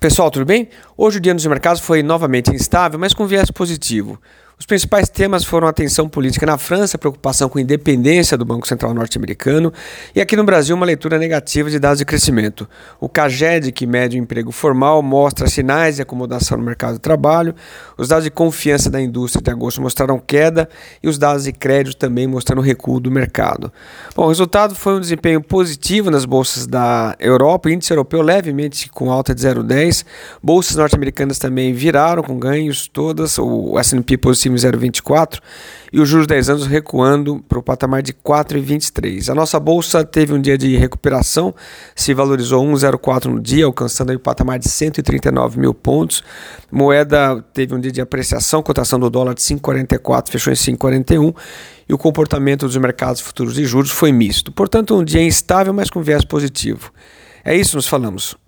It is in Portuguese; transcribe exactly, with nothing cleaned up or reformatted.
Pessoal, tudo bem? Hoje o dia nos mercados foi novamente instável, mas com viés positivo. Os principais temas foram a tensão política na França, a preocupação com a independência do Banco Central norte-americano e aqui no Brasil uma leitura negativa de dados de crescimento. O CAGED, que mede o emprego formal, mostra sinais de acomodação no mercado de trabalho, os dados de confiança da indústria de agosto mostraram queda e os dados de crédito também mostrando recuo do mercado. Bom, o resultado foi um desempenho positivo nas bolsas da Europa, o índice europeu levemente com alta de zero vírgula dez, bolsas norte-americanas também viraram com ganhos todas, o S and P positivo em zero vírgula vinte e quatro e os juros de dez anos recuando para o patamar de quatro vírgula vinte e três. A nossa bolsa teve um dia de recuperação, se valorizou um vírgula zero quatro no dia, alcançando aí o patamar de cento e trinta e nove mil pontos. Moeda teve um dia de apreciação, cotação do dólar de cinco vírgula quarenta e quatro, fechou em cinco vírgula quarenta e um e o comportamento dos mercados futuros de juros foi misto. Portanto, um dia instável, mas com viés positivo. É isso, nos falamos.